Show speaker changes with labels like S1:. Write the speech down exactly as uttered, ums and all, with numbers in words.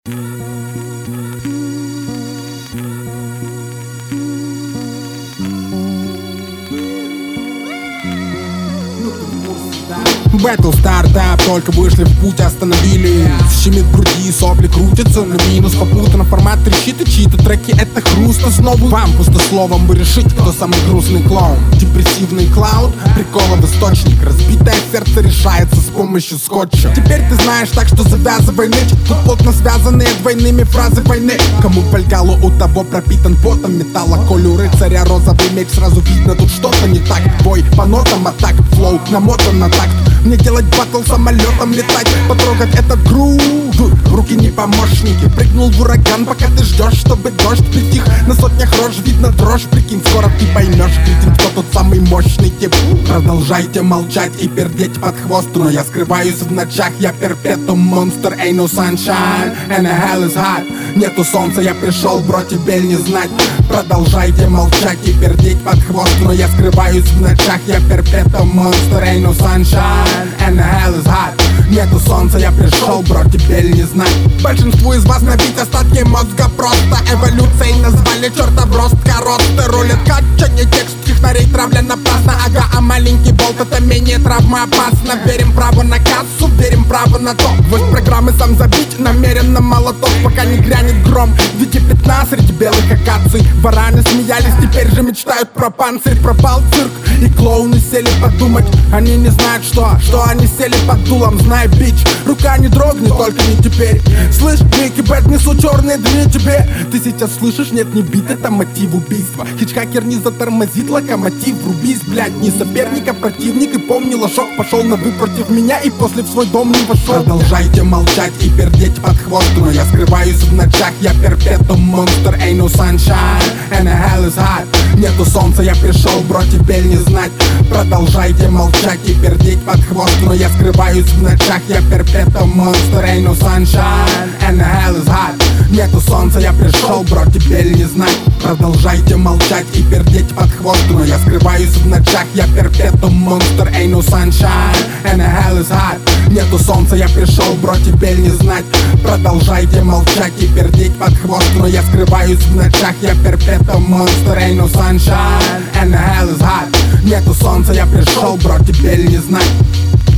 S1: Бэтл стартап, только вышли в путь, остановились. Щемит в груди, сопли крутятся на минус. Попутно формат трещит, и чьи-то треки это хруст основы. Вам пустословом вы решите, кто самый грустный клоун. Депрессивный клауд, приколов источник. Разбитое сердце решается с помощью скотча. Теперь ты знаешь, так что завязывай ныть. Тут плотно связанные двойными фразы войны. Кому пальгало, у того пропитан потом металла. Коль у рыцаря розовый меч, сразу видно, тут что-то не так. Бой по нотам, атак, флоу намотан на такт. Мне делать батл самолетом, летать, потрогать этот грув. Руки не помощники. Прыгнул в ураган, пока ты ждешь, чтобы дождь притих. На сотнях рож видно дрожь, прикинь, скоро ты поймешь, кретин, кто тот самый мощный тип. Продолжайте молчать и пердеть под хвост, но я скрываюсь в ночах, я перпетум монстр. Ain't no sunshine, and the hell is hot. Нету солнца, я пришел, бро, тебе не знать. Продолжайте молчать и пердеть под хвост, но я скрываюсь в ночах, я перпетум монстр. Ain't no sunshine, and the hell is hot. Нету солнца, я пришел, бро, теперь не знать. Большинству из вас набить остатки мозга просто эволюцией назвали чертов рост. Коротты рулят качанье, текст технарей травля напрасно. Ага, а маленький болт это менее травмоопасно. Верим право на кассу, верим право на то. Вось программы сам забить, намеренно молоток, пока не грянет гром. В виде пятна среди белых акаций. Вараны смеялись, теперь же мечтают про панцирь. Пропал цирк, и клоуны сели подумать. Они не знают что, что они сели под дулом. Знай, бич, рука не дрогнет, только не теперь. Слышь, Ники Бэт, несу черные дни тебе. Ты сейчас слышишь, нет, не бит, это мотив убийства. Хичкакер не затормозит локомотив. Врубись, блядь, не соперник, а противник. И помни, лошок пошел на вы против меня и после в свой дом не вошел. Продолжайте молчать и пердеть под хвост, но я скрываюсь в ночах, я перпетум монстр. Ain't no sunshine, and the hell is hot. Нету солнца, я пришел, бро, теперь не знать. Продолжайте молчать и пердеть под хвост, но я скрываюсь в ночах, я перпетум монстр. Ain't no sunshine, and the hell is hot. Нету солнца, я пришел, бро, теперь не знать. Продолжайте молчать и пердеть под хвост, но я скрываюсь в ночах, я перпетум монстр. Ain't no sunshine, and the hell is hot. Нету солнца, я пришел, бро, теперь не знать. Продолжайте молчать и пердеть под хвост, но я скрываюсь в ночах, я перпетум монстр. Ain't no sunshine, and the hell is hot. Нету солнца, я пришел, бро, теперь не знать.